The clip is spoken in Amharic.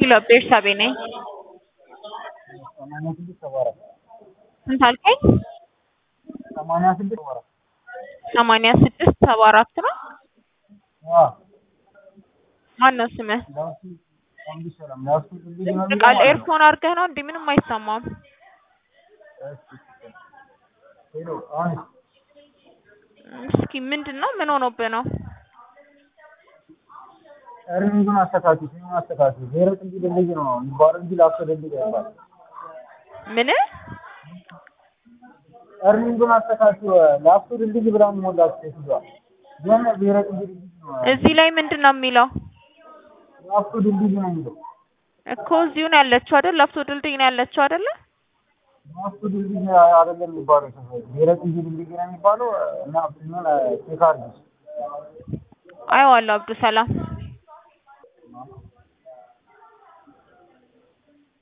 ኪሎ ቤርሳቤ ነኝ። ስንት አልከኝ? 8674 ነው። ማነው ስምህ? ቃል ኤርፎን አድርገህ ነው እንዴ? ምንም አይሰማም። እስኪ ምንድነው? ምን ሆኖብህ ነው? እርሚቱን አስተካክል ዜሮ ጥንት ድልድይ ነው የሚባለው እንጂ ላፍቶ ድልድይ አይባልም። ምን? እርሚቱን አስተካክል ላፍቶ ድልድይ ብላ ሞላች ትይዟል። ግን ዜሮ ጥንት ድልድይ ነው። እዚህ ላይ ምንድነው የሚለው? ላፍቶ ድልድይ ነው የሚለው እኮ እዚሁ ነው ያለችው አይደል? ላፍቶ ድልድይ ነው ያለችው አይደል? ላፍቶ ድልድይ አይደለም የሚባለው ዜሮ ጥንት ድልድይ ነው የሚባለው እና ምን ቼክ አድርጊ። አይዋለሁ አብዱ ሰላም